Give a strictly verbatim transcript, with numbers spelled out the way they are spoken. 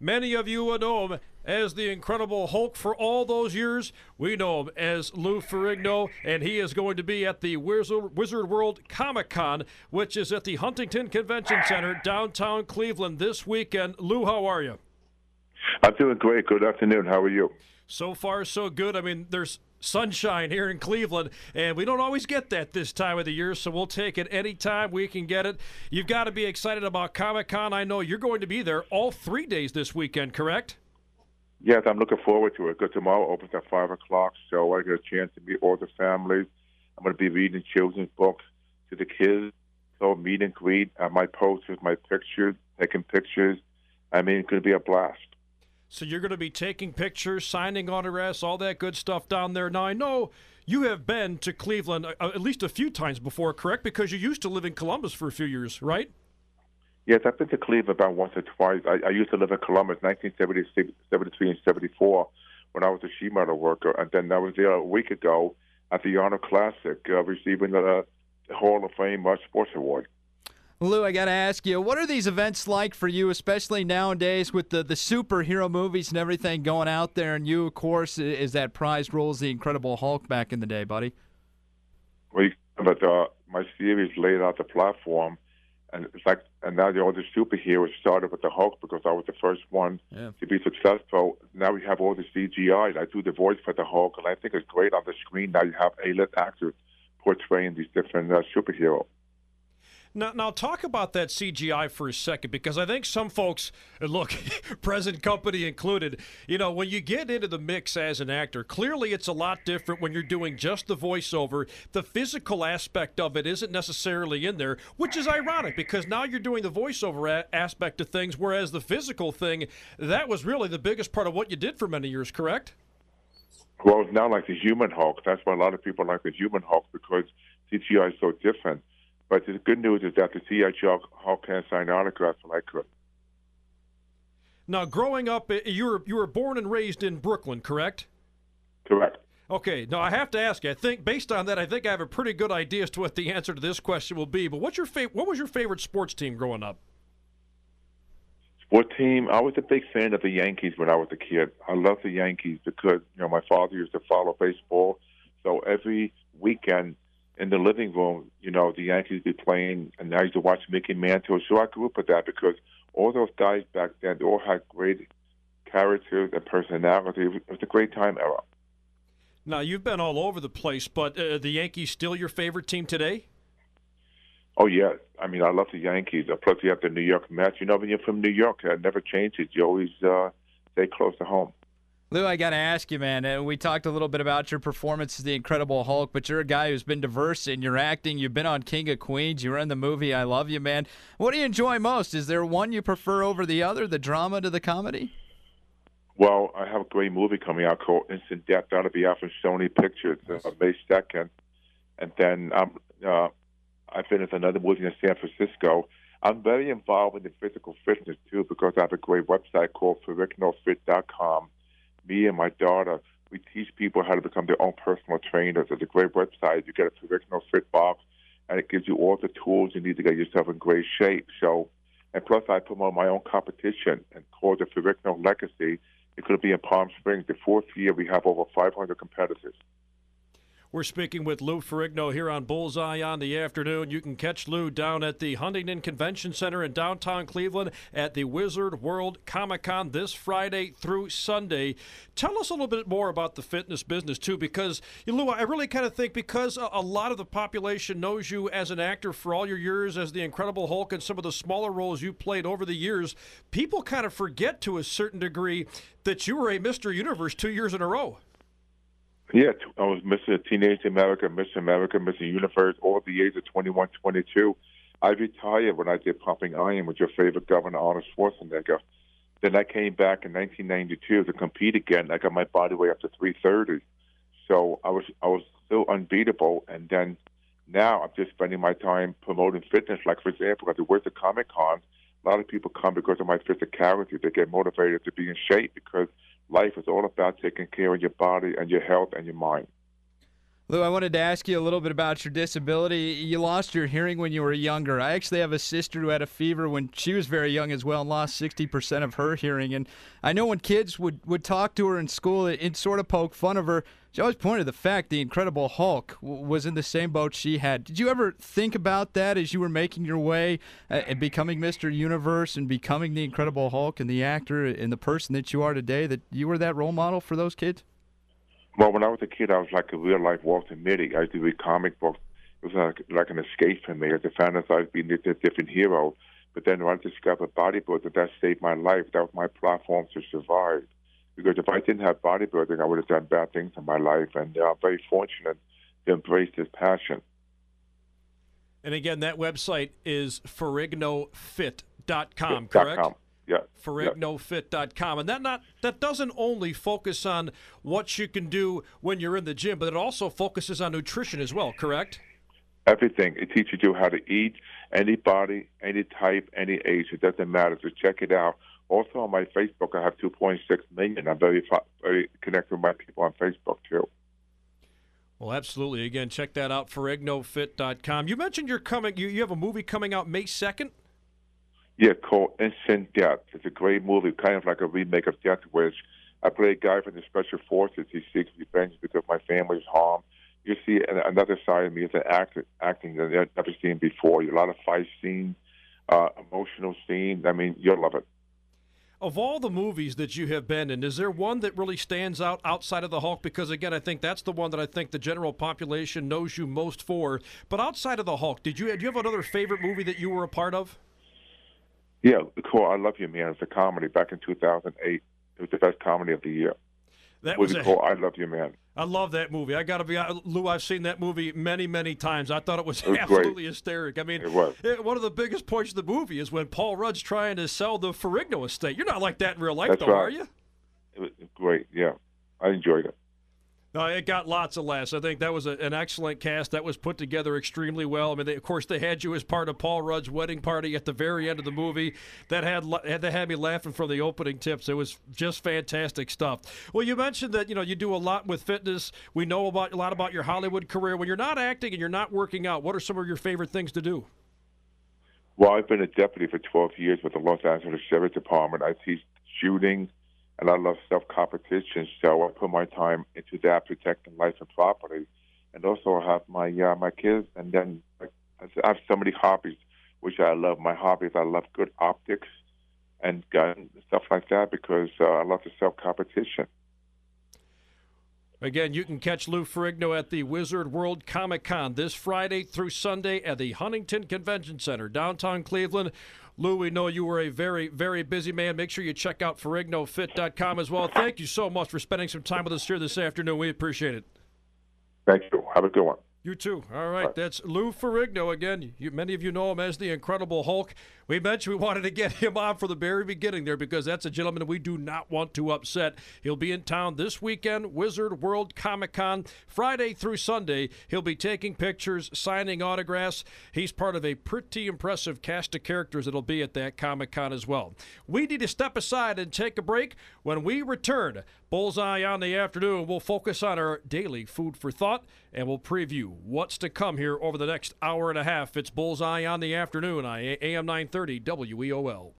Many of you will know him as the Incredible Hulk for all those years. We know him as Lou Ferrigno, and he is going to be at the Wizard, Wizard World Comic-Con, which is at the Huntington Convention Center, downtown Cleveland this weekend. Lou, how are you? I'm doing great. Good afternoon. How are you? So far, so good. I mean, there's sunshine here in Cleveland, and we don't always get that this time of the year, so we'll take it anytime we can get it. You've got to be excited about Comic-Con. I know you're going to be there all three days this weekend, correct? Yes, I'm looking forward to it. Because tomorrow opens at five o'clock, so I get a chance to meet all the families. I'm going to be reading children's books to the kids, so meet and greet, uh, my posters, my pictures, taking pictures. I mean, it's going to be a blast. So you're going to be taking pictures, signing autographs, all that good stuff down there. Now, I know you have been to Cleveland uh, at least a few times before, correct? Because you used to live in Columbus for a few years, right? Yes, I've been to Cleveland about once or twice. I, I used to live in Columbus, nineteen seventy-six, seventy-three, and seventy-four, when I was a sheet metal worker. And then I was there a week ago at the Honor Classic, uh, receiving the uh, Hall of Fame uh, Sports Award. Lou, I got to ask you, what are these events like for you, especially nowadays with the, the superhero movies and everything going out there? And you, of course, is that prized role as the Incredible Hulk back in the day, buddy? Well, but uh, my series laid out the platform, and it's like, and now all the superheroes started with the Hulk because I was the first one yeah. to be successful. Now we have all the C G I. I do the voice for the Hulk, and I think it's great on the screen. Now you have A-list actors portraying these different uh, superheroes. Now, now, talk about that C G I for a second, because I think some folks, look, present company included, you know, when you get into the mix as an actor, clearly it's a lot different when you're doing just the voiceover. The physical aspect of it isn't necessarily in there, which is ironic because now you're doing the voiceover a- aspect of things, whereas the physical thing, that was really the biggest part of what you did for many years, correct? Well, it's now like the human Hulk. That's why a lot of people like the human Hulk, because C G I is so different. But the good news is that the C H L Hulk can sign autographs like I could. Now, growing up, you were you were born and raised in Brooklyn, correct? Correct. Okay. Now, I have to ask you. I think based on that, I think I have a pretty good idea as to what the answer to this question will be. But what's your fa- what was your favorite sports team growing up? Sport team? I was a big fan of the Yankees when I was a kid. I love the Yankees because you know my father used to follow baseball, so every weekend in the living room, you know, the Yankees be playing, and I used to watch Mickey Mantle. So I grew up with that because all those guys back then, they all had great characters and personality. It was a great time era. Now, you've been all over the place, but uh, the Yankees still your favorite team today? Oh, yeah. I mean, I love the Yankees. Plus, you have the New York Mets. You know, when you're from New York, it never changes. You always uh, stay close to home. Lou, I got to ask you, man, uh, we talked a little bit about your performance as the Incredible Hulk, but you're a guy who's been diverse in your acting. You've been on King of Queens. You were in the movie I Love You, man. What do you enjoy most? Is there one you prefer over the other, the drama to the comedy? Well, I have a great movie coming out called Instant Death. That'll be out from Sony Pictures on May second. And then um, uh, I finished another movie in San Francisco. I'm very involved in the physical fitness, too, because I have a great website called ferrigno fit dot com. Me and my daughter, we teach people how to become their own personal trainers. It's a great website. You get a Ferrigno Fit box, and it gives you all the tools you need to get yourself in great shape. So, and plus, I promote my own competition and called the Ferrigno Legacy. It's going to be in Palm Springs. The fourth year, we have over five hundred competitors. We're speaking with Lou Ferrigno here on Bullseye on the Afternoon. You can catch Lou down at the Huntington Convention Center in downtown Cleveland at the Wizard World Comic-Con this Friday through Sunday. Tell us a little bit more about the fitness business, too, because, you know, Lou, I really kind of think because a, a lot of the population knows you as an actor for all your years as the Incredible Hulk and some of the smaller roles you played over the years, people kind of forget to a certain degree that you were a Mister Universe two years in a row. Yeah, I was Mister Teenage America, Mister America, Mister Universe, all at the age of twenty-one, twenty-two. I retired when I did Pumping Iron with your favorite governor, Arnold Schwarzenegger. Then I came back in nineteen ninety-two to compete again. I got my body weight up to three thirty. So I was I was still unbeatable. And then now I'm just spending my time promoting fitness. Like, for example, at the Wizard Comic-Con, a lot of people come because of my physicality. They get motivated to be in shape because life is all about taking care of your body and your health and your mind. Lou, I wanted to ask you a little bit about your disability. You lost your hearing when you were younger. I actually have a sister who had a fever when she was very young as well and lost sixty percent of her hearing. And I know when kids would, would talk to her in school, it, it sort of poke fun of her. She always pointed to the fact the Incredible Hulk w- was in the same boat she had. Did you ever think about that as you were making your way uh, and becoming Mister Universe and becoming the Incredible Hulk and the actor and the person that you are today, that you were that role model for those kids? Well, when I was a kid, I was like a real-life Walter Mitty. I used to read comic books. It was like, like an escape for me. As a fantasize being a different hero. But then when I discovered bodybuilding, that saved my life. That was my platform to survive. Because if I didn't have bodybuilding, I would have done bad things in my life. And uh, I'm very fortunate to embrace this passion. And again, that website is ferrigno fit dot com, correct? .com. Yeah. ferrigno fit dot com. And that not that doesn't only focus on what you can do when you're in the gym, but it also focuses on nutrition as well, correct? Everything. It teaches you how to eat, any body, any type, any age. It doesn't matter. So check it out. Also on my Facebook, I have two point six million. I'm very, very connected with my people on Facebook, too. Well, absolutely. Again, check that out, ferrigno fit dot com. You mentioned you're coming. You, you have a movie coming out May second? Yeah, called Instant Death. It's a great movie, kind of like a remake of Death Wish. I play a guy from the Special Forces. He seeks revenge because my family's harmed. You see another side of me as an actor, acting that I've never seen before. A lot of fight scenes, uh, emotional scenes. I mean, you'll love it. Of all the movies that you have been in, is there one that really stands out outside of the Hulk? Because, again, I think that's the one that I think the general population knows you most for. But outside of the Hulk, did you, do you have another favorite movie that you were a part of? Yeah, cool. I Love You, Man. It's a comedy back in two thousand eight. It was the best comedy of the year. That was was a, called I Love You, Man. I love that movie. I got to be honest, Lou, I've seen that movie many, many times. I thought it was, it was absolutely great. hysteric. I mean, it was. It, one of the biggest points of the movie is when Paul Rudd's trying to sell the Ferrigno estate. You're not like that in real life, That's though, right. are you? It was great, yeah. I enjoyed it. No, it got lots of laughs. I think that was a, an excellent cast. That was put together extremely well. I mean, they, of course, they had you as part of Paul Rudd's wedding party at the very end of the movie. That had that had me laughing from the opening tips. It was just fantastic stuff. Well, you mentioned that you know you do a lot with fitness. We know about a lot about your Hollywood career. When you're not acting and you're not working out, what are some of your favorite things to do? Well, I've been a deputy for twelve years with the Los Angeles Sheriff's Department. I teach shooting. And I love self-competition, so I put my time into that, protecting life and property. And also I have my uh, my kids, and then like, I have so many hobbies, which I love. My hobbies, I love good optics and gun, stuff like that, because uh, I love the self-competition. Again, you can catch Lou Ferrigno at the Wizard World Comic Con this Friday through Sunday at the Huntington Convention Center, downtown Cleveland. Lou, we know you were a very, very busy man. Make sure you check out ferrigno fit dot com as well. Thank you so much for spending some time with us here this afternoon. We appreciate it. Thank you. Have a good one. You too. All right, Bye. That's Lou Ferrigno again. You, many of you know him as the Incredible Hulk. We mentioned we wanted to get him on from the very beginning there because that's a gentleman we do not want to upset. He'll be in town this weekend, Wizard World Comic Con, Friday through Sunday. He'll be taking pictures, signing autographs. He's part of a pretty impressive cast of characters that'll be at that Comic Con as well. We need to step aside and take a break. When we return, Bullseye on the afternoon, we'll focus on our daily food for thought and we'll preview what's to come here over the next hour and a half. It's Bullseye on the afternoon on A M nine thirty W E O L.